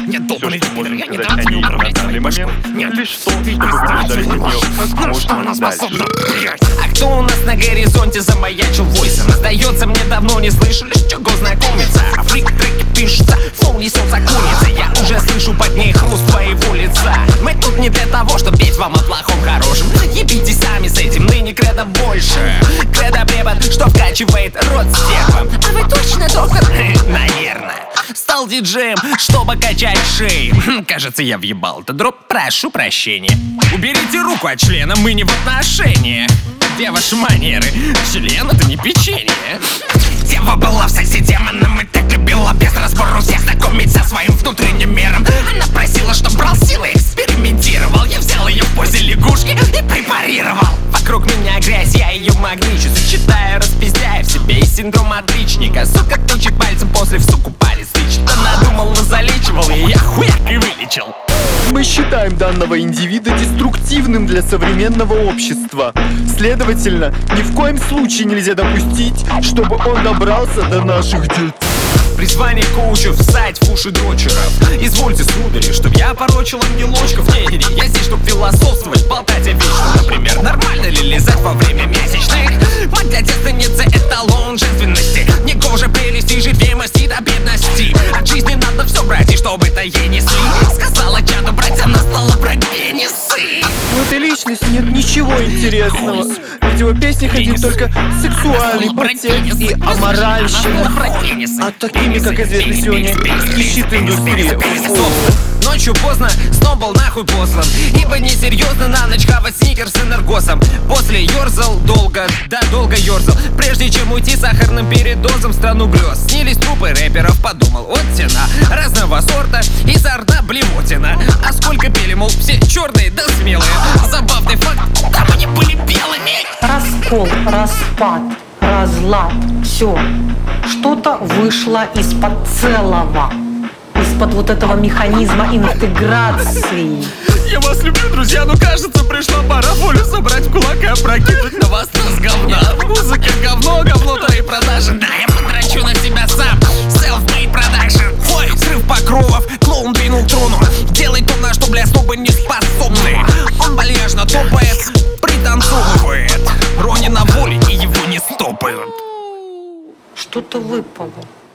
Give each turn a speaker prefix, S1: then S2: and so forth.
S1: Нет, добрый
S2: Все, что
S1: пидор,
S2: можем
S1: я не
S2: сказать
S1: дам
S2: о ней на
S1: управлять
S2: данный
S1: своей башкой.
S2: момент,
S1: Нет,
S2: лишь то, что вы побеждали от нее как
S1: что она
S2: можно
S1: способна,
S2: дальше.
S1: блядь. А кто у нас на горизонте замаячил войсом? Сдается, мне давно не слышали, с чего знакомиться. Фрик-треки пишутся, фон несется курица. Я уже слышу под ней хруст твоего лица. Мы тут не для того, чтобы петь вам о плохом хорошем. Ебитесь сами с этим, ныне кредо больше. Кредо препод, что вкачивает рот стервом. А вы точно доктор? Наверное. Стал диджеем, чтобы качать шеи. Кажется, я въебал этот дроп, прошу прощения. Уберите руку от члена, мы не в отношениях. Где ваши манеры? Член — это не печенье. Дева была в сексе демоном и так любила без разбора всех знакомить со своим внутренним миром. Она просила, чтоб брал силы, экспериментировал. Я взял ее в позе лягушки и препарировал. Вокруг меня грязь, я ее магничу, сочетая, распиздяя в себе и синдром отличника. Сука тычет пальцем, после в суку палец тычет. Она думала, залечивал, и я хуяк и вылечил.
S3: Мы считаем данного индивида деструктивным для современного общества. Следовательно, ни в коем случае нельзя допустить, чтобы он добрался до наших детей.
S1: Призвание коуча всать в уши дрочеров. Извольте, судари, чтоб я порочил ангелочков. Не, я здесь, чтоб философствовать, болтать о вечном. Например, нормально ли лизать во время месячных? Мать для девственницы эталон женственности. Не гоже прелести, живемости до бедности. От жизни надо все брать, и чтобы это ей несли. Сказала чаду брать, она стала брать пенисы.
S3: В этой личности нет ничего интересного. В его песнях один только сексуальный подтекст и аморальщина. А такими, как известно сегодня, исключит индустрия.
S1: Ночью поздно, снова был нахуй послан. Ибо несерьезно на ночь хавать сникерс с энергосом. После ерзал долго, да долго ерзал. Прежде чем уйти сахарным передозом в страну грез. Снились трупы рэперов, подумал, вот тена. Разного сорта, изо рта блевотина. А сколько пели, мол, все черные да смелые. Забавный факт, там они были белыми.
S4: Раскол, распад, разлад, все. Что-то вышло из-под целого, из-под вот этого механизма интеграции.
S1: Я вас люблю, друзья, но кажется, пришла пора волю собрать в кулак и опрокинуть на вас с говна. Музыка говно, говно-то и продажи. Да, я потрачу на себя сам. Self-made production. Ой, взрыв покровов, клоун двинул трону. Делай то, на что, бля, снова не способны. Он вальяжно топает, пританцовывает. Рони на воле, и его не стопают.
S4: Что-то выпало.